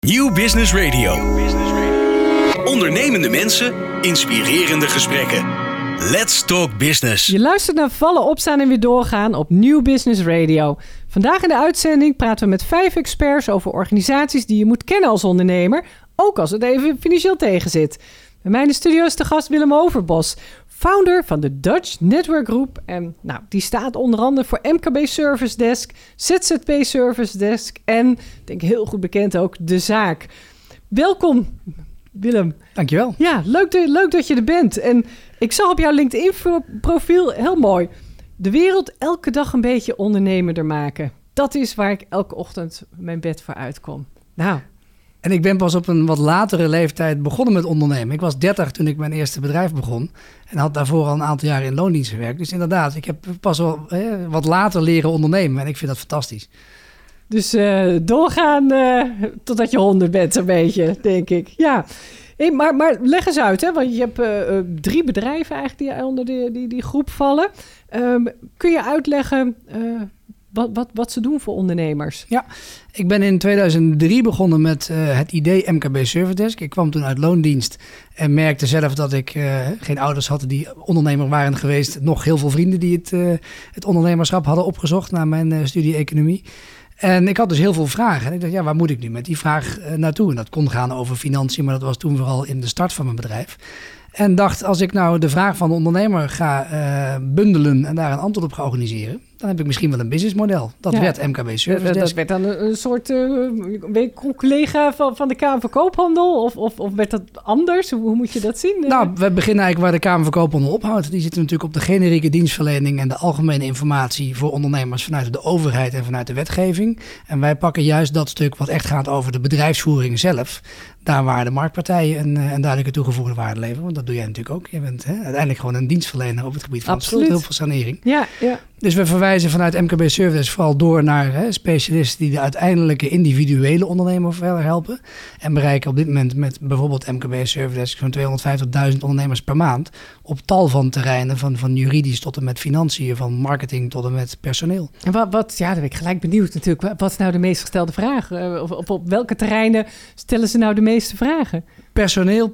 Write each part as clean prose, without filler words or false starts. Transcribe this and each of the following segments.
Nieuw Business Radio. Ondernemende mensen, inspirerende gesprekken. Let's talk business. Je luistert naar Vallen, Opstaan en Weer Doorgaan op Nieuw Business Radio. Vandaag in de uitzending praten we met 5 experts over organisaties die je moet kennen als ondernemer, ook als het even financieel tegenzit. Bij mij in de studio is de gast Willem Overbos, founder van de Dutch Network Group. En die staat onder andere voor MKB Service Desk, ZZP Service Desk en, denk heel goed bekend ook, De Zaak. Welkom, Willem. Dankjewel. Ja, leuk dat je er bent. En ik zag op jouw LinkedIn-profiel, heel mooi, de wereld elke dag een beetje ondernemerder maken. Dat is waar ik elke ochtend mijn bed voor uitkom. Nou. En ik ben pas op een wat latere leeftijd begonnen met ondernemen. Ik was 30 toen ik mijn eerste bedrijf begon. En had daarvoor al een aantal jaren in loondienst gewerkt. Dus inderdaad, ik heb pas wel wat later leren ondernemen. En ik vind dat fantastisch. Dus doorgaan totdat je 100 bent, een beetje, denk ik. Ja. Hey, maar leg eens uit, hè? Want je hebt 3 bedrijven eigenlijk die onder die groep vallen. Kun je uitleggen wat ze doen voor ondernemers? Ja, ik ben in 2003 begonnen met het idee MKB Service Desk. Ik kwam toen uit loondienst en merkte zelf dat ik geen ouders had die ondernemer waren geweest. Nog heel veel vrienden die het ondernemerschap hadden opgezocht na mijn studie economie. En ik had dus heel veel vragen. En ik dacht, waar moet ik nu met die vraag naartoe? En dat kon gaan over financiën, maar dat was toen vooral in de start van mijn bedrijf. En dacht, als ik nou de vraag van de ondernemer ga bundelen en daar een antwoord op ga organiseren, dan heb ik misschien wel een businessmodel. Dat werd MKB Service Desk. Dat werd dan een soort collega van de Kamer van Koophandel? Of werd dat anders? Hoe moet je dat zien? Nou, we beginnen eigenlijk waar de Kamer van Koophandel ophoudt. Die zitten natuurlijk op de generieke dienstverlening en de algemene informatie voor ondernemers vanuit de overheid en vanuit de wetgeving. En wij pakken juist dat stuk wat echt gaat over de bedrijfsvoering zelf. Daar waar de marktpartijen een duidelijke toegevoegde waarde leveren. Want dat doe jij natuurlijk ook. Je bent uiteindelijk gewoon een dienstverlener op het gebied van schuldhulpversanering. Ja. Dus we verwijzen vanuit MKB Service vooral door naar specialisten die de uiteindelijke individuele ondernemer verder helpen. En bereiken op dit moment met bijvoorbeeld MKB Service Desk zo'n 250.000 ondernemers per maand op tal van terreinen, van juridisch tot en met financiën, van marketing tot en met personeel. En daar ben ik gelijk benieuwd natuurlijk. Wat is nou de meest gestelde vraag? Op welke terreinen stellen ze nou de meeste vragen? Personeel.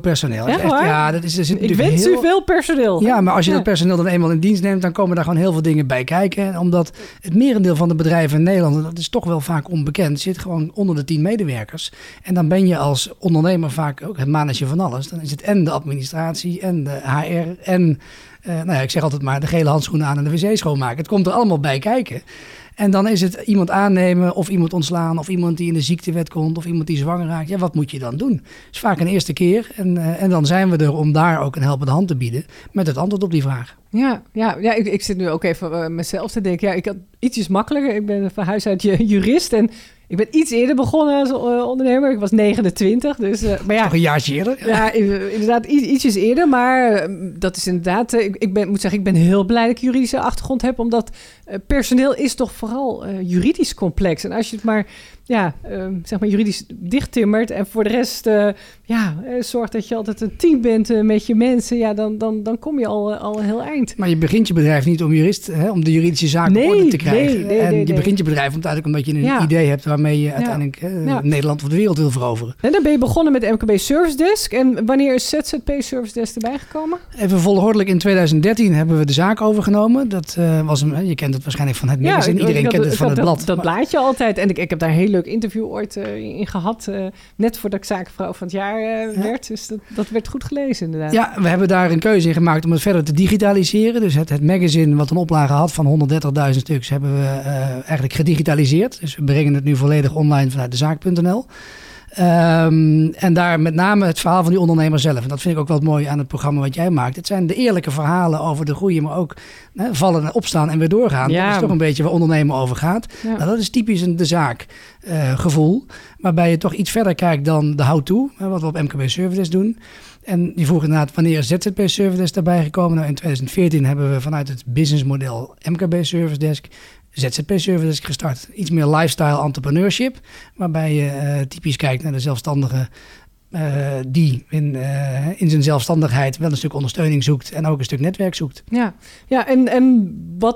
Ik wens u veel personeel. Ja, maar als je dat personeel dan eenmaal in dienst neemt, dan komen daar gewoon heel veel dingen bij kijken. Omdat het merendeel van de bedrijven in Nederland, dat is toch wel vaak onbekend, zit gewoon onder de 10 medewerkers. En dan ben je als ondernemer vaak ook het manager van alles. Dan is het en de administratie en de HR en, ik zeg altijd maar, de gele handschoenen aan en de wc schoonmaken. Het komt er allemaal bij kijken. En dan is het iemand aannemen of iemand ontslaan of iemand die in de ziektewet komt of iemand die zwanger raakt. Ja, wat moet je dan doen? Dat is vaak een eerste keer en dan zijn we er om daar ook een helpende hand te bieden met het antwoord op die vraag. Ja, ik zit nu ook even mezelf te denken. Ja, ik had ietsjes makkelijker. Ik ben van huis uit jurist en ik ben iets eerder begonnen als ondernemer. Ik was 29, dus... maar ja, toch een jaartje eerder? Ja, inderdaad, ietsjes eerder. Maar dat is inderdaad... Ik ben heel blij dat ik juridische achtergrond heb, omdat personeel is toch vooral juridisch complex. En als je het maar juridisch dichttimmert en voor de rest zorgt dat je altijd een team bent met je mensen, dan kom je al een heel eind. Maar je begint je bedrijf niet om om de juridische zaak op orde te krijgen. Nee. Je begint je bedrijf omdat je een idee hebt waarmee je uiteindelijk Nederland of de wereld wil veroveren. En dan ben je begonnen met MKB Service Desk. En wanneer is ZZP Service Desk erbij gekomen? Even volgordelijk in 2013 hebben we De Zaak overgenomen. Dat was je kent het waarschijnlijk van het magazine. Iedereen kent het van het blad. Dat blaadje altijd. En ik heb daar een heel leuk interview ooit in gehad. Net voordat ik zakenvrouw van het jaar werd. Dus dat werd goed gelezen inderdaad. Ja, we hebben daar een keuze in gemaakt om het verder te digitaliseren. Dus het magazine wat een oplage had van 130.000 stuks hebben we eigenlijk gedigitaliseerd. Dus we brengen het nu volledig online vanuit dezaak.nl. En daar met name het verhaal van die ondernemer zelf. En dat vind ik ook wel mooi aan het programma wat jij maakt. Het zijn de eerlijke verhalen over de groei, maar ook vallen en opstaan en weer doorgaan. Ja. Dat is toch een beetje waar ondernemen over gaat. Ja. Nou, dat is typisch een De Zaak gevoel. Waarbij je toch iets verder kijkt dan de how-to, wat we op MKB Service Desk doen. En die vroeg inderdaad, wanneer is ZZP Service Desk daarbij gekomen? Nou, in 2014 hebben we vanuit het businessmodel MKB Service Desk ZZP Service Desk gestart. Iets meer lifestyle entrepreneurship, waarbij je typisch kijkt naar de zelfstandige die in zijn zelfstandigheid wel een stuk ondersteuning zoekt en ook een stuk netwerk zoekt. Ja, en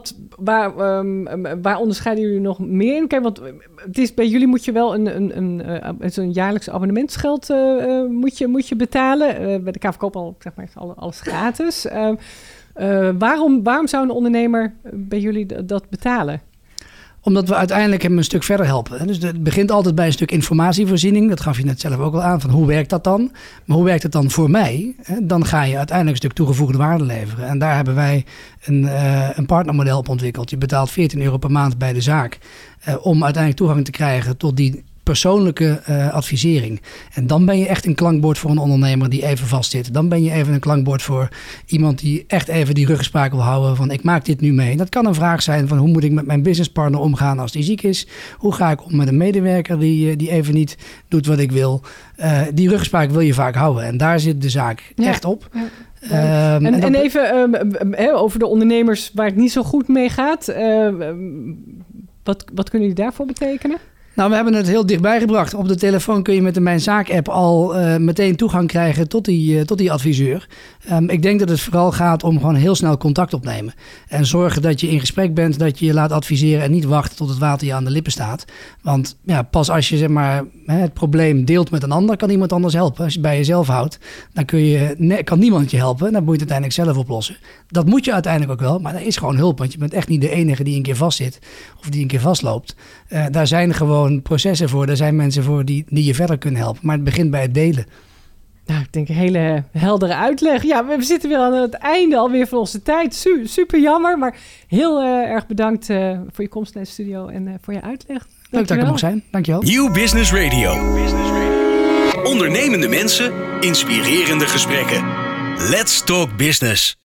waar onderscheiden jullie nog meer in? Kijk, want het is, bij jullie moet je wel een jaarlijks abonnementsgeld moet je betalen. Bij de KV Koophandel zeg maar alles gratis. Waarom zou een ondernemer bij jullie dat betalen? Omdat we uiteindelijk hem een stuk verder helpen. Dus het begint altijd bij een stuk informatievoorziening. Dat gaf je net zelf ook al aan, van hoe werkt dat dan? Maar hoe werkt het dan voor mij? Dan ga je uiteindelijk een stuk toegevoegde waarde leveren. En daar hebben wij een partnermodel op ontwikkeld. Je betaalt €14 per maand bij de zaak om uiteindelijk toegang te krijgen tot die persoonlijke advisering. En dan ben je echt een klankbord voor een ondernemer die even vastzit. Dan ben je even een klankbord voor iemand die echt even die ruggespraak wil houden van ik maak dit nu mee. Dat kan een vraag zijn van hoe moet ik met mijn businesspartner omgaan als die ziek is? Hoe ga ik om met een medewerker die even niet doet wat ik wil? Die ruggespraak wil je vaak houden. En daar zit de zaak echt op. Ja. En even over de ondernemers waar het niet zo goed mee gaat. Wat kunnen jullie daarvoor betekenen? Nou, we hebben het heel dichtbij gebracht. Op de telefoon kun je met de Mijn Zaak-app al meteen toegang krijgen tot die adviseur. Ik denk dat het vooral gaat om gewoon heel snel contact opnemen. En zorgen dat je in gesprek bent, dat je je laat adviseren en niet wachten tot het water je aan de lippen staat. Want ja, pas als je zeg maar, het probleem deelt met een ander, kan iemand anders helpen. Als je het bij jezelf houdt, dan kan niemand je helpen. Dan moet je het uiteindelijk zelf oplossen. Dat moet je uiteindelijk ook wel, maar er is gewoon hulp. Want je bent echt niet de enige die een keer vastzit of die een keer vastloopt. Daar zijn gewoon processen voor. Daar zijn mensen voor die je verder kunnen helpen. Maar het begint bij het delen. Nou, ik denk een hele heldere uitleg. Ja, we zitten weer aan het einde alweer van onze tijd. Super jammer, maar heel erg bedankt voor je komst naar de studio en voor je uitleg. Leuk dat ik er mag zijn. Dankjewel. Nieuw Business Radio. Ondernemende mensen, inspirerende gesprekken. Let's Talk Business.